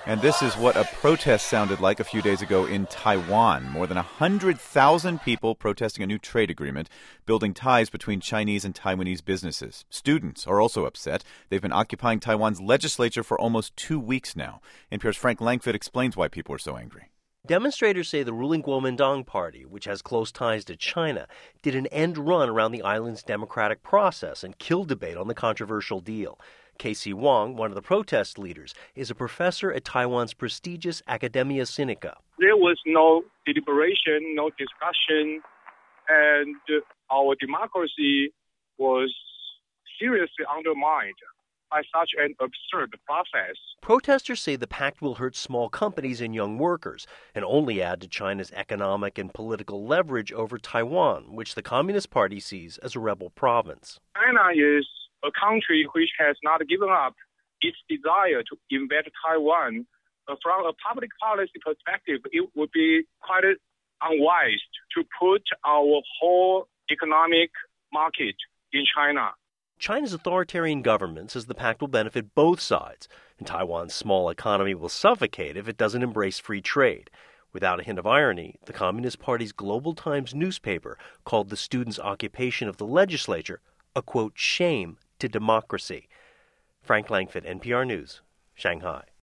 And this is what a protest sounded like a few days ago in Taiwan. More than 100,000 people protesting a new trade agreement, building ties between Chinese and Taiwanese businesses. Students are also upset. They've been occupying Taiwan's legislature for almost 2 weeks now. NPR's Frank Langfitt explains why people are so angry. Demonstrators say the ruling Kuomintang party, which has close ties to China, did an end run around the island's democratic process and killed debate on the controversial deal. Casey Wong, one of the protest leaders, is a professor at Taiwan's prestigious Academia Sinica. There was no deliberation, no discussion, and our democracy was seriously undermined by such an absurd process. Protesters say the pact will hurt small companies and young workers and only add to China's economic and political leverage over Taiwan, which the Communist Party sees as a rebel province. China is a country which has not given up its desire to invade Taiwan. From a public policy perspective, it would be quite unwise to put our whole economic market in China. China's authoritarian government says the pact will benefit both sides, and Taiwan's small economy will suffocate if it doesn't embrace free trade. Without a hint of irony, the Communist Party's Global Times newspaper called the students' occupation of the legislature a, quote, shame to democracy. Frank Langfitt, NPR News, Shanghai.